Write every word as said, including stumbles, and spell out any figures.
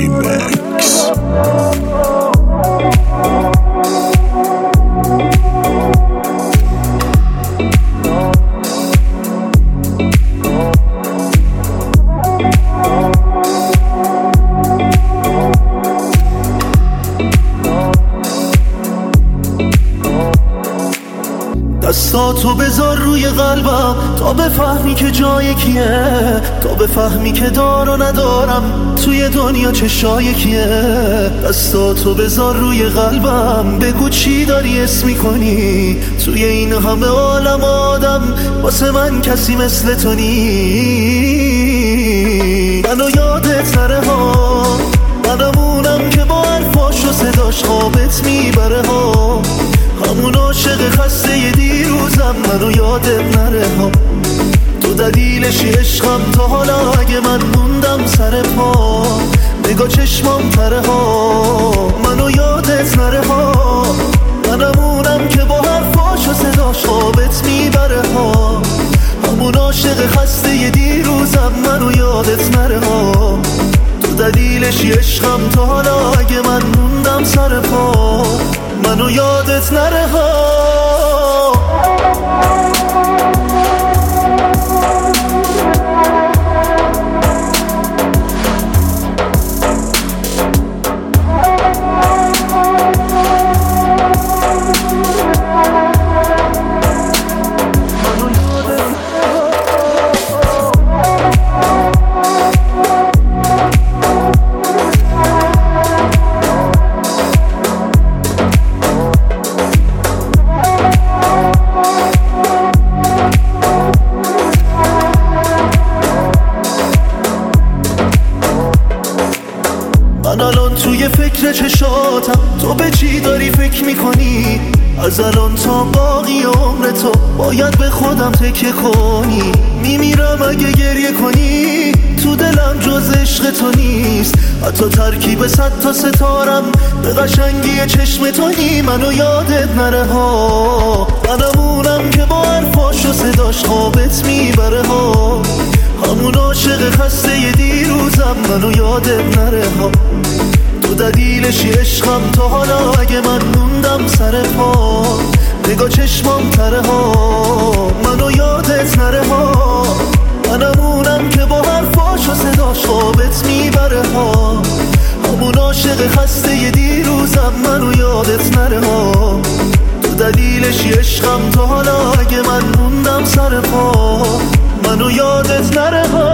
ریمیکس. دستاتو بذار روی قلبم تا بفهمی که جای کیه، تا بفهمی که دار و ندارم توی دنیا چشای کیه. دستاتو بذار روی قلبم بگو چی داری اسم میکنی، توی این همه عالم آدم واسه من کسی مثل تو نی. منو یادت نره ها، منمونم که با حرفاش و صداش خوابت میبره ها، همون عاشق خسته ی دیروزم. منو یادت نره ها، تو دلیلشی عشقم تا حالا اگه من موندم سر پا، نگاه چشمام تره ها. منو یادت نره ها، منمونم که با حرفاش و صداش خوابت میبره ها، همون عاشق خسته ی دیروزم. منو یادت نره ها، تو دلیلشی عشقم تا حالا اگه من موندم سر پا، منو یادت نره ها. من الان توی فکر چشاتم، تو به چی داری فکر میکنی؟ از الان تا باقی عمر تو باید به خودم تکیه کنی. میمیرم اگه گریه کنی، تو دلم جز عشق تو نیست، حتی ترکیب صد تا ستارم به قشنگی چشم تو نی. منو یادت نره ها، منمونم که با حرفاش و صداش خوابت میبره ها، همون عاشق خسته ی دیروزم. منو یادت نره ها، تو دلیلشی عشقم تا حالا اگه من موندم سر پا، نگاه چشمام تره ها. منو یادت نره ها، منمونم که با حرفاش و صداش خوابت میبره ها، همون عاشق خسته ی دیروزم. منو یادت نره ها، تو دلیلشی عشقم تا حالا اگه من موندم سر پا، منو یادت نره ها.